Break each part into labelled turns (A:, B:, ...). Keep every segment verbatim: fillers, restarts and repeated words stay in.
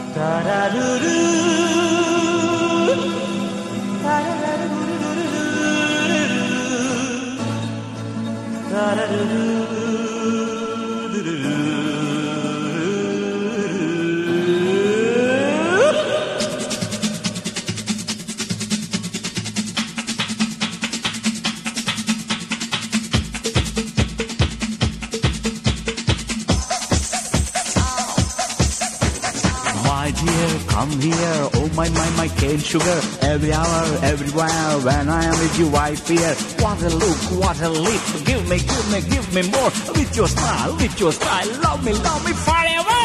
A: Come here, oh my, my, my cane sugar. Every hour, everywhere, when I am with you I fear. What a look, what a lip. Give me, give me, give me more. With your smile, with your style. Love me, love me forever.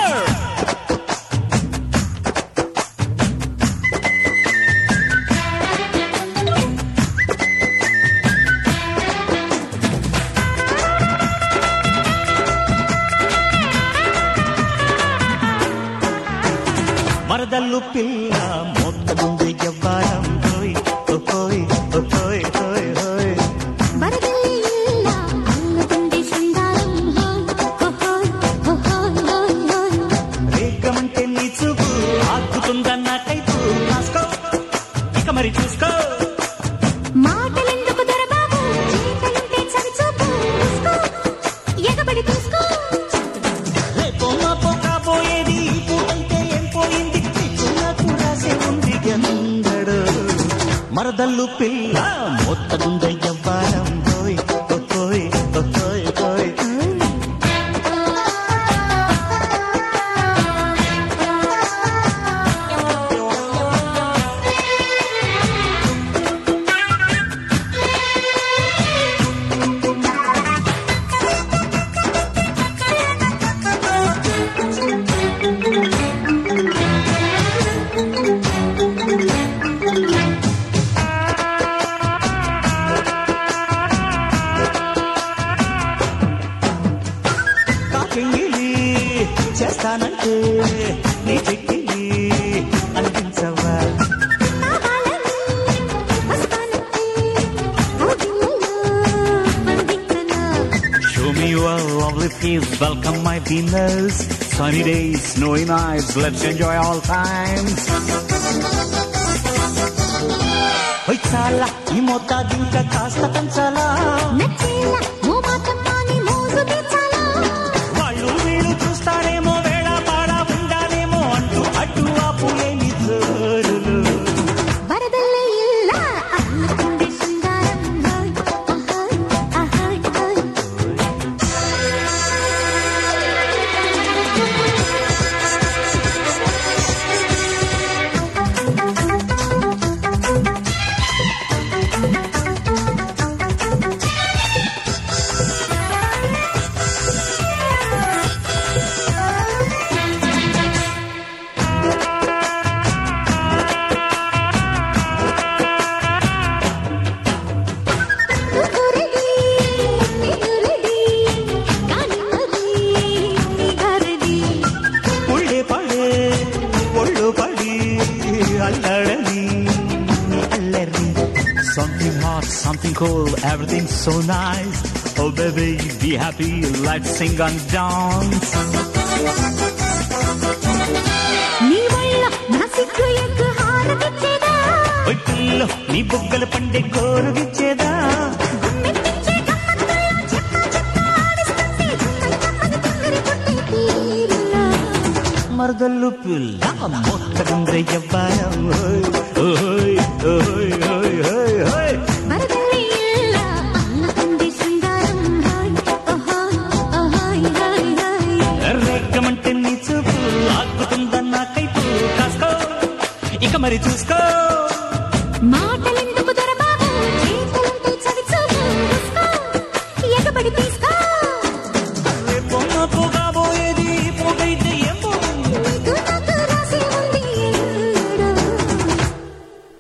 A: మరదల్లు పిల్ల మొత్తముంది ఎవ్వారం హోయ్ హోయ్ హోయ్ హోయ్ హోయ్
B: మరదల్లి ఇల్ల అల్లకుంది శృంగారం హోయ్ హోయ్ హోయ్ హోయ్
A: రేగమంటే నీ చూపు ఆగుతుందన్న కైపు రాసుకో ఇక మరి చూసుకో
B: మాటలెందుకు దొరబాబు చేతలుంటే చవి చూపు చూసుకో ఎగబడి చూసుకో
A: రేపో మాపో కాబోయేది పూటైతే ఏం పోయింది మరదల్లు పిల్ల మొత్తముంది ఎవ్వారం హోయ్ హోయ్ హోయ్ హోయ్ చేస్తానంటే నీ చెక్కిలి అనిపించవా Show me your lovely face, welcome my dinners. Sunny days, snowy nights, let's enjoy all times. Hoy chala, ఈ మోతాదు ఇంకా కాస్త పెంచాలా
B: నచ్చేలా ఓ మాత్రం మాని మోజు తీర్చాలా
A: వాళ్ళు వీళ్ళు చూస్తారేమో వేళ పాడా ఉండాలేమో అంటూ అడ్డు ఆపు లేని జోరులు
B: వరదల్లి ఇల్ల అల్లకుంది శృంగారం హోయ్ హోయ్ హోయ్
A: Something hot, something cold, everything's so nice. Oh baby, be happy, let's sing and dance.
B: నీ వల్ల నా సిగ్గు ఎగ్గు హారతిచ్చేదా
A: ఓయ్ పిల్లో నీ బుగ్గలు పండే గోరుగిచ్చేదా
B: గుమ్మెత్తించే గమ్మత్తుల్లో చెప్పా చెప్పా ఆడిస్తుంది గుమ్మడి కమ్మని తొందరి పుట్టి తీరులా
A: మరదల్లు పిల్ల మొత్తగుంది ఎవ్వారం హోయ్ హోయ్ హోయ్ హోయ్ హోయ్ హోయ్
B: వరదల్లి ఇల్ల అల్లకుంది శృంగారం హోయ్ హోయ్ హోయ్ హోయ్
A: రేగమంటే నీ చూపు ఆగుతుందన్న కైపు కాసుకో ఇక మరి చూసుకో
B: మా